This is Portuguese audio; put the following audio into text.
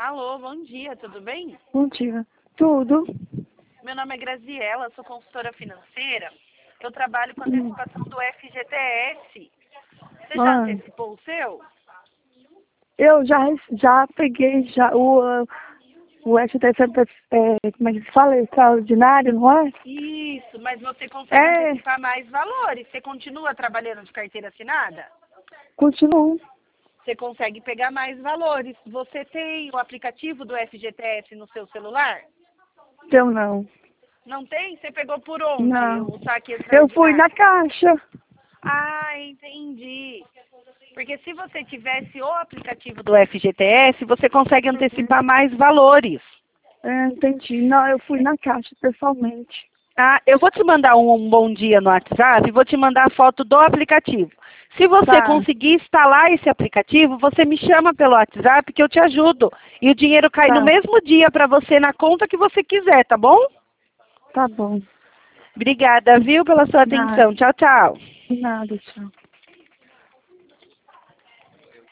Alô, bom dia, tudo bem? Bom dia. Tudo? Meu nome é Graziela, sou consultora financeira. Eu trabalho com antecipação do FGTS. Você já Ah, antecipou o seu? eu já peguei o STF, como é que se fala? Extraordinário, não é? Isso, mas você consegue É, antecipar mais valores. Você continua trabalhando de carteira assinada? continuo. Você consegue pegar mais valores. Você tem o aplicativo do FGTS no seu celular? Eu não. Não tem? Você pegou por onde Não. o saque Eu fui na extraordinário? caixa. Ah, entendi. Porque se você tivesse o aplicativo do FGTS, você consegue antecipar mais valores. Entendi. Não, eu fui na caixa, pessoalmente. Ah, eu vou te mandar um bom dia no WhatsApp e vou te mandar a foto do aplicativo. Se você Tá, conseguir instalar esse aplicativo, você me chama pelo WhatsApp que eu te ajudo. E o dinheiro cai no tá, mesmo dia para você na conta que você quiser, tá bom? tá bom. Obrigada, viu, pela sua Nada, atenção. Tchau, tchau. nada, tchau.